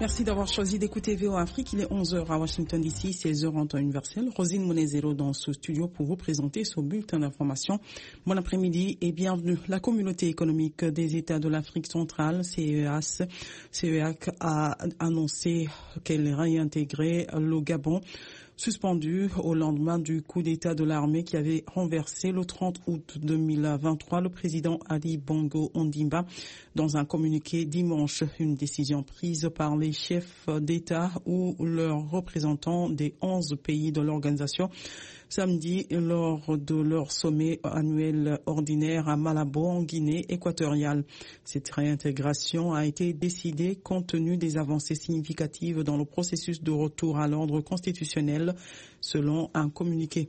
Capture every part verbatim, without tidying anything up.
Merci d'avoir choisi d'écouter V O Afrique. Il est onze heures à Washington D C, seize heures en temps universel. Rosine Monezero dans ce studio pour vous présenter ce bulletin d'information. Bon après-midi et bienvenue. La communauté économique des États de l'Afrique centrale, C E A C, C E A C, a annoncé qu'elle réintégrait le Gabon, suspendu au lendemain du coup d'État de l'armée qui avait renversé le trente août deux mille vingt-trois le président Ali Bongo Ondimba. Dans un communiqué dimanche, une décision prise par les chefs d'État ou leurs représentants des onze pays de l'organisation samedi lors de leur sommet annuel ordinaire à Malabo en Guinée équatoriale. Cette réintégration a été décidée compte tenu des avancées significatives dans le processus de retour à l'ordre constitutionnel selon un communiqué.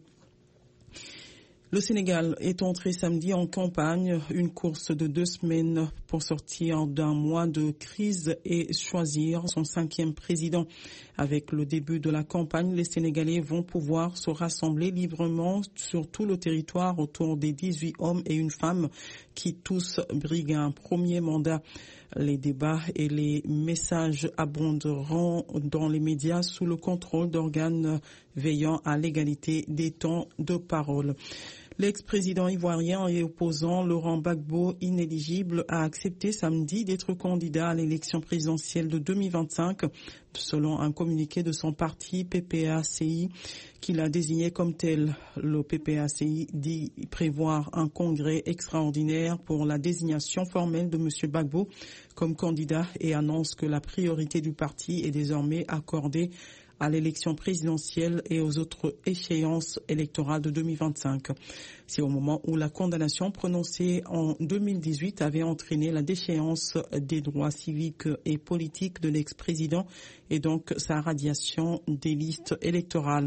Le Sénégal est entré samedi en campagne, une course de deux semaines pour sortir d'un mois de crise et choisir son cinquième président. Avec le début de la campagne, les Sénégalais vont pouvoir se rassembler librement sur tout le territoire autour des dix-huit hommes et une femme qui tous briguent un premier mandat. Les débats et les messages abonderont dans les médias sous le contrôle d'organes veillant à l'égalité des temps de parole. L'ex-président ivoirien et opposant Laurent Gbagbo, inéligible, a accepté samedi d'être candidat à l'élection présidentielle de deux mille vingt-cinq, selon un communiqué de son parti P P A C I, qu'il a désigné comme tel. Le P P A C I dit prévoir un congrès extraordinaire pour la désignation formelle de M. Gbagbo comme candidat et annonce que la priorité du parti est désormais accordée à l'élection présidentielle et aux autres échéances électorales de deux mille vingt-cinq. C'est au moment où la condamnation prononcée en deux mille dix-huit avait entraîné la déchéance des droits civiques et politiques de l'ex-président et donc sa radiation des listes électorales.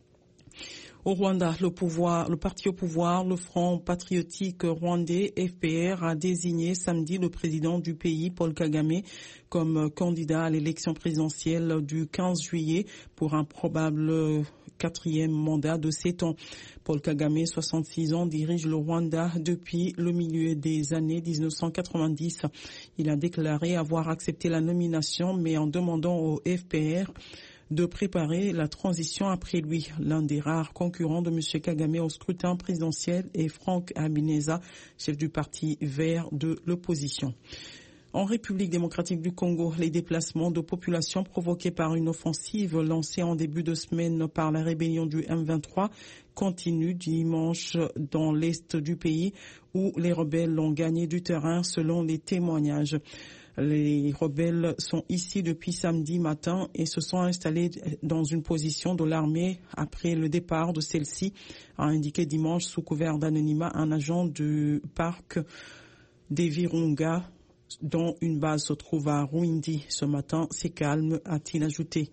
Au Rwanda, le pouvoir, le parti au pouvoir, le Front patriotique rwandais, F P R, a désigné samedi le président du pays, Paul Kagame, comme candidat à l'élection présidentielle du quinze juillet pour un probable quatrième mandat de sept ans. Paul Kagame, soixante-six ans, dirige le Rwanda depuis le milieu des années dix-neuf cent quatre-vingt-dix. Il a déclaré avoir accepté la nomination, mais en demandant au F P R de préparer la transition après lui. L'un des rares concurrents de M. Kagame au scrutin présidentiel est Frank Habineza, chef du parti vert de l'opposition. En République démocratique du Congo, les déplacements de population provoqués par une offensive lancée en début de semaine par la rébellion du M vingt-trois continuent dimanche dans l'est du pays où les rebelles ont gagné du terrain selon les témoignages. Les rebelles sont ici depuis samedi matin et se sont installés dans une position de l'armée après le départ de celle-ci, a indiqué dimanche sous couvert d'anonymat un agent du parc des Virunga dont une base se trouve à Rwindi. Ce matin, c'est calme, a-t-il ajouté.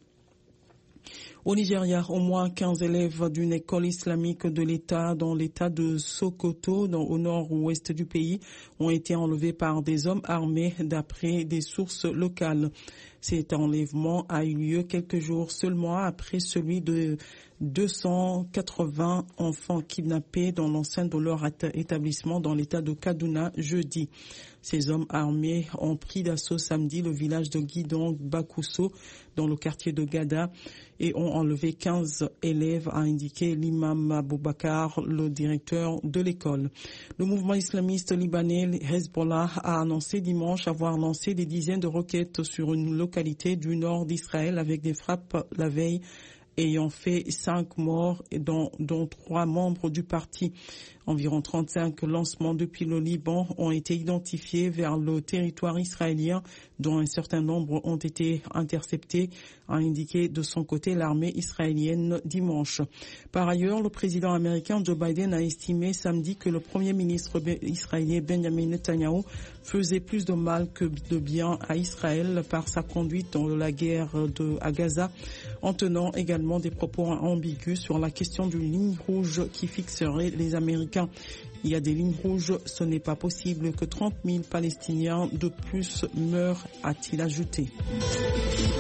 Au Nigeria, au moins quinze élèves d'une école islamique de l'État dans l'État de Sokoto, dans, au nord-ouest du pays, ont été enlevés par des hommes armés d'après des sources locales. Cet enlèvement a eu lieu quelques jours seulement après celui de deux cent quatre-vingts enfants kidnappés dans l'enceinte de leur établissement dans l'État de Kaduna jeudi. Ces hommes armés ont pris d'assaut samedi le village de Guidong Bakuso dans le quartier de Gada et ont enlevé quinze élèves, a indiqué l'imam Aboubakar, le directeur de l'école. Le mouvement islamiste libanais Hezbollah a annoncé dimanche avoir lancé des dizaines de roquettes sur une localité du nord d'Israël avec des frappes la veille ayant fait cinq morts, dont, dont trois membres du parti. Environ trente-cinq lancements depuis le Liban ont été identifiés vers le territoire israélien, dont un certain nombre ont été interceptés, a indiqué de son côté l'armée israélienne dimanche. Par ailleurs, le président américain Joe Biden a estimé samedi que le premier ministre israélien Benjamin Netanyahu faisait plus de mal que de bien à Israël par sa conduite dans la guerre de, à Gaza, en tenant également des propos ambigus sur la question d'une ligne rouge qui fixerait les Américains. Il y a des lignes rouges, ce n'est pas possible que trente mille Palestiniens de plus meurent, a-t-il ajouté.